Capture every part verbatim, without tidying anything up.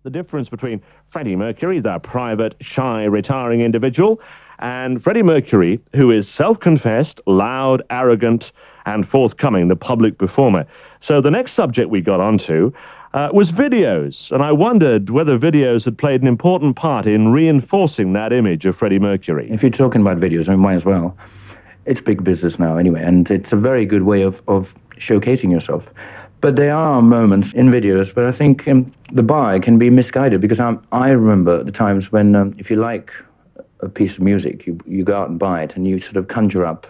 The difference between Freddie Mercury, the private, shy, retiring individual, and Freddie Mercury, who is self-confessed, loud, arrogant, and forthcoming, the public performer. So the next subject we got onto uh, was videos, and I wondered whether videos had played an important part in reinforcing that image of Freddie Mercury. If you're talking about videos, I might as well. It's big business now anyway, and it's a very good way of, of showcasing yourself. But there are moments in videos where I think um, the buyer can be misguided, because I'm, I remember the times when, um, if you like a piece of music, you, you go out and buy it, and you sort of conjure up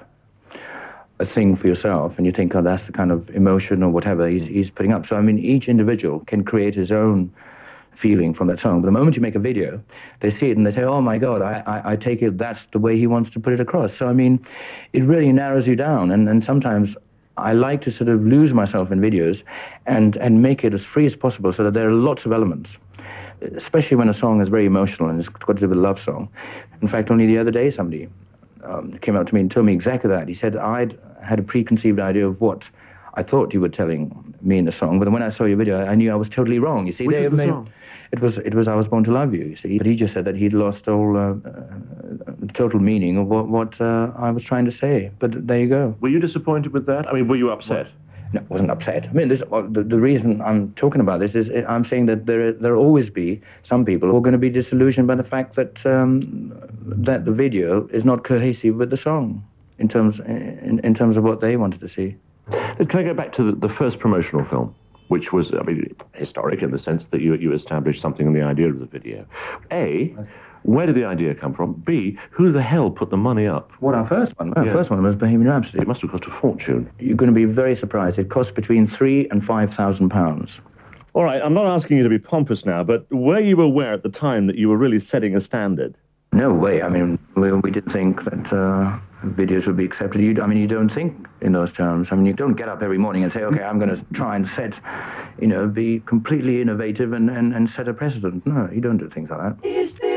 a thing for yourself, and you think, oh, that's the kind of emotion or whatever he's, he's putting up. So, I mean, each individual can create his own feeling from that song. But the moment you make a video, they see it and they say, oh, my God, I, I, I take it that's the way he wants to put it across. So, I mean, it really narrows you down, and, and sometimes I like to sort of lose myself in videos and, and make it as free as possible, so that there are lots of elements, especially when a song is very emotional and it's got to do with a love song. In fact, only the other day somebody um, came up to me and told me exactly that. He said, I'd had a preconceived idea of what I thought you were telling me in the song, but when I saw your video, I knew I was totally wrong. You see, Which they was the made, song? It was, it was I Was Born to Love You, you see. But he just said that he'd lost all uh, uh, total meaning of what, what uh, I was trying to say. But there you go. Were you disappointed with that? I mean, were you upset? No, I wasn't upset. I mean, this, uh, the, the reason I'm talking about this is uh, I'm saying that there there will always be some people who are going to be disillusioned by the fact that um, that the video is not cohesive with the song in terms in, in terms of what they wanted to see. Can I go back to the, the first promotional film, which was, I mean, historic in the sense that you, you established something in the idea of the video. A, where did the idea come from? B, who the hell put the money up? What, our first one? Our Yeah. first one was Bohemian Rhapsody. It must have cost a fortune. You're going to be very surprised. It cost between three and five thousand pounds. All right, I'm not asking you to be pompous now, but were you aware at the time that you were really setting a standard? No way. I mean, we, we didn't think that uh, videos would be accepted. You, I mean, you don't think in those terms. I mean, you don't get up every morning and say, okay, I'm going to try and set, you know, be completely innovative and, and, and set a precedent. No, you don't do things like that.